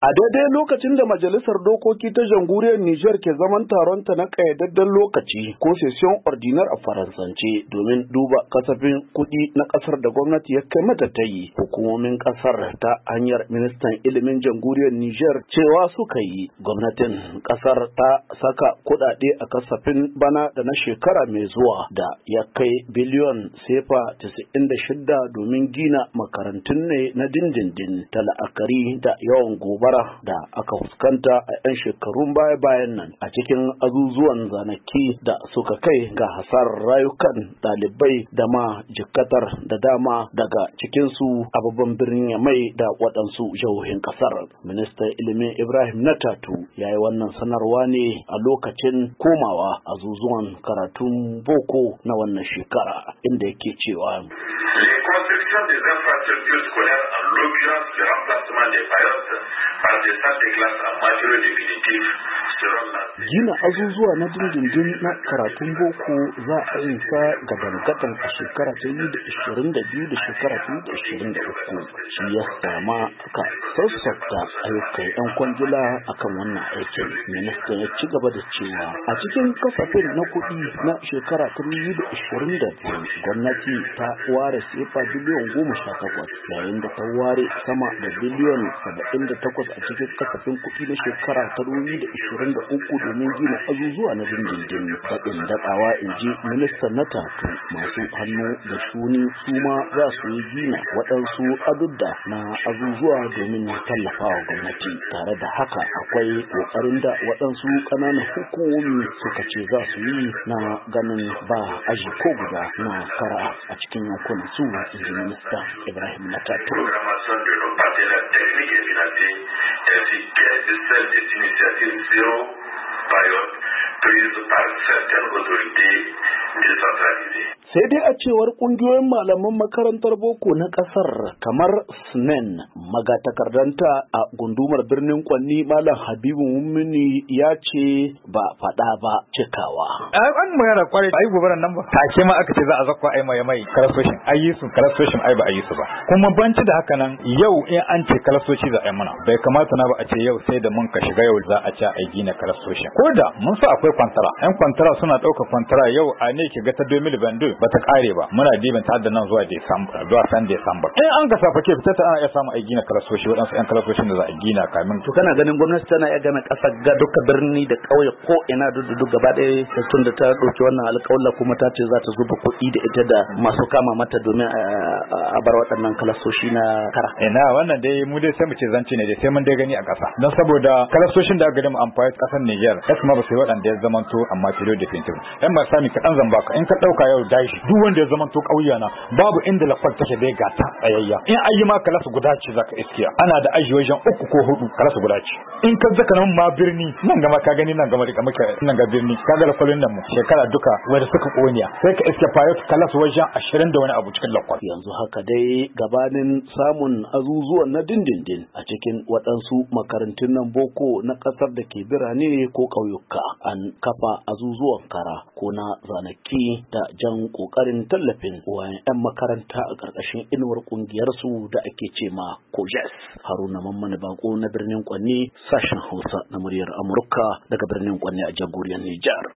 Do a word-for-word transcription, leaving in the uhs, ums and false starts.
A daidai lokacin da Majalisar Dokoki ta Jamhuriyar Nijar ke zaman taronta na ƙayyadadden lokaci ko session ordinaire a Faransance domin duba kasafin kuɗi na ƙasar da gwamnati ya kai mata ta yi, hukumomin ƙasar ta hanyar ministan ilimin Jamhuriyar Nijar cewa suka yi gwamnatin ƙasar ta saka kuɗaɗe a kasafin bana da na shekara mai zuwa da ya kai biliyon sefa casa'in da shida domin gina makarantun ne na dindindin ta la'akari da yawan gobe da aka fuskanta a 'yan shekarun baya-bayan nan a cikin azuzuwan zanaki da suka kai ga hasarar rayukan ɗalibai da ma jikatar da dama daga cikinsu a babban birnin Yamai da waɗansu jihohin ƙasar. Ministan ilimin Ibrahim Natatu ya yi wannan sanarwa ne a lokacin komawa azuzuwan karatun boko na wannan shekara, inda yake cewa Gina azuzuwa na dindindin na karatun boko za a yi sa ga dangadan a shekara ta yi da ishirin da biyu da shekara ta yi da ishirin da uku. Shi ya sama aka sassauta ayyukan 'yan kwangila akan wannan aikin. Ministan ya ci gaba da cewa a cikin kasafin na kuɗi na shekara ta yi da ishirin da biyu gwamnati ta ware sefa biliyon goma sha takwas yayin da ta ware sama da biliyon saba'in da takwas a cikin kasafin kuɗi na shekara ta yi da ishirin da uku domin gina azuzuwa na dindindin. Daɗin daɗawa in ji ministan na tatu masu hannu da shuni su ma za su yi gina waɗansu adudda na azuzuwa domin tallafawa gwamnati. Tare da haka akwai ƙoƙarin da waɗansu ƙananan hukumomi suka ce za su yi na ganin ba aji ko guda na kara a cikin yankunan su, in ji minista Ibrahim na tatu. Sai dai a cewar kungiyoyin malaman makarantar boko na kasar kamar S N E N magatakardanta a gundumar birnin Kwanni Malam Habibu Mummuni ya ce ba faɗa ba cikawa. An magana kwarai ai gobaran nan ba. Take ma aka ce za a zakwa ai mai mai karasoshin ayi su karasoshin ai ba ayi su ba. Kuma banci da haka nan yau in an ce karasoshi za a yi mana bai kamata na ba a ce yau sai da mun ka shiga yau za a ce ai gina karasoshin. Ko da mun sa akwai kwantara. Yan kwantara suna ɗaukar kwantara yau a ne ki ga ta dubu biyu da biyu ba ta kare ba. Muna dibin ta nan zuwa Desamba zuwa san Desamba. In an ga safa ke fita ta ana iya samu ai gina karasoshi waɗansu yan karasoshin da za a gina kamin. To kana ganin gwamnati tana iya gana ƙasa ga duka birni da ƙauye ko ina duk gaba ɗaya tun da ta ɗauki wannan alƙawalla kuma ta ce za ta zuba kuɗi da ita da masu kama mata domin a bar waɗannan kalasoshi na kara. Ina wannan dai mu dai sai mu ce zanci ne dai sai mun dai gani a ƙasa. Don saboda kalasoshin da aka gani mu amfani ƙasar Niger ya kuma ba su yi waɗanda ya zamanto amma filo da fintin. Yan ba sami kaɗan zan baka in ka ɗauka yau dashi duk wanda ya zamanto ƙauya na babu inda lakwal take dai gata tsayayya. In ayi ma kalasu guda ce zaka iskiya ana da aji wajen uku ko hudu kalasu guda ce. In ka zaka nan ma birni nan gama ka gani nan gama da maka nan ga birni ka ga lakwalin nan mu shekara duka wanda suka koniya sai ka iske fayot kalasu wajen ashirin da wani abu cikin lakwal. Yanzu haka dai gabanin samun azuzuwan na dindindin a cikin waɗansu makarantun nan boko na ƙasar da ke birane ko ƙauyuka an kafa azuzuwan kara ko na zanaki da jan ƙoƙarin tallafin wayan 'yan makaranta a ƙarƙashin inuwar ƙungiyarsu da ake ce ma Kojes. Haruna Mamman Bako na birnin Kwanni, sashen Hausa na muryar Amurka daga birnin Kwanni a jamhuriyar Nijar.